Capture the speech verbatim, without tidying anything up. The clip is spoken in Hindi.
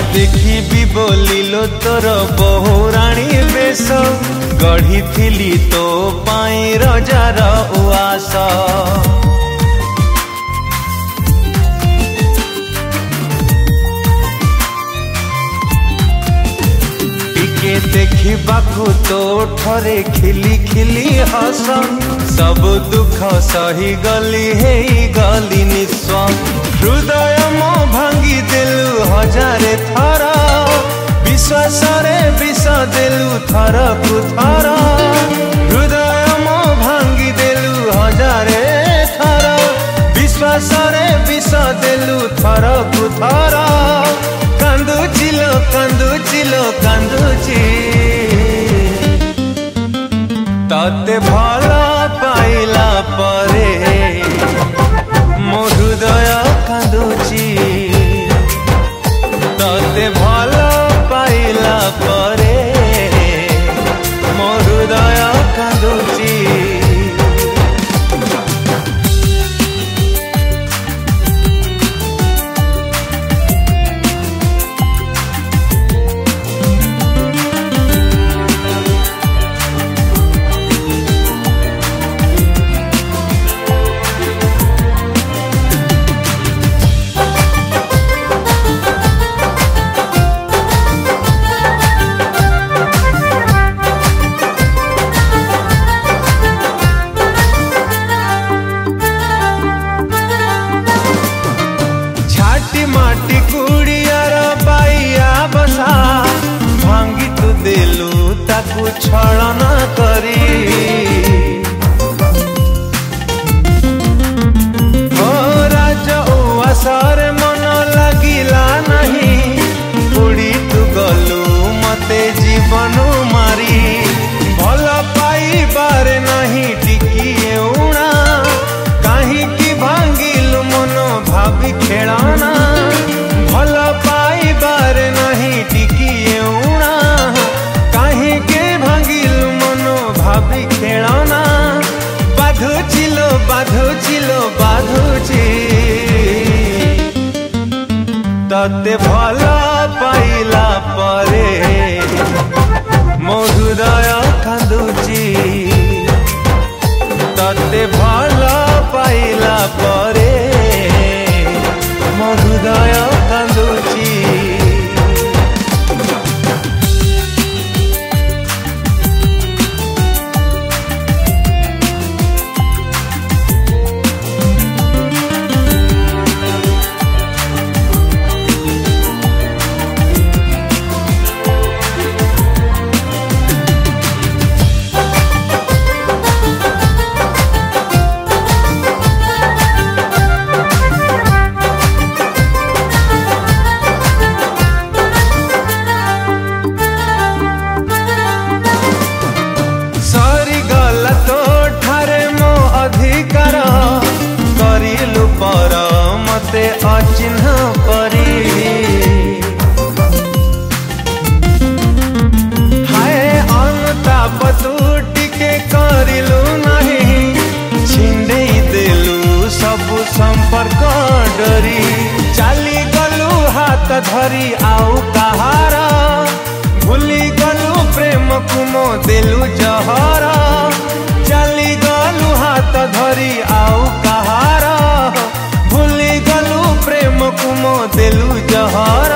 देखी बोलिलो तोर बहुराणी बेश गढ़ी थिली तो पाई रजार उआस टिके देखिबाकू तो ठरे खिली खिली हस सब दुख सही गली हे गली निस्व हृदय मो भांगी देलु हजारे थर विश्वास रे विष देलु थर कु थर हृदय मो भांगी देलु हजारे थर विश्वास रे विष देलु थर कु थर कांदुचिलो कांदुचिलो कांदुची तते भल पाइला परे मो हृदय कांदुची तते भल पाइला परे मो हृदय कांदुची माटी कुड़ियार बाइया बसा भांगी तू देलु ताकू छलना करी ओ राज उआसर मन लगिला नहीं उड़ी तू गलु मते जीवन मारी भल पाइबार नहीं टिकिए उणा कहीं की भांगिलु मन भाभी खेलाना भल पाइबार नहीं टिकिए उणा कहीं के भांगिलु मन भाभी खेलाना बाधुचिलो बाधुचिलो बाधुची तते भल पाइला परे मो हृदय कांदुची तते भल पाइला परे मो हृदय कांदुची पर मते अचिन्ह परी हाय अनुताप तू टिके करिलु नहीं छिंडे देलु सब संपर्क डरी चली गलु हाथ धरी आउ कहार भूली गलु प्रेम कुमो देलु जहर चली गलु हाथ धरी आउ कहार भूली गलु प्रेम कुमो देलु जहर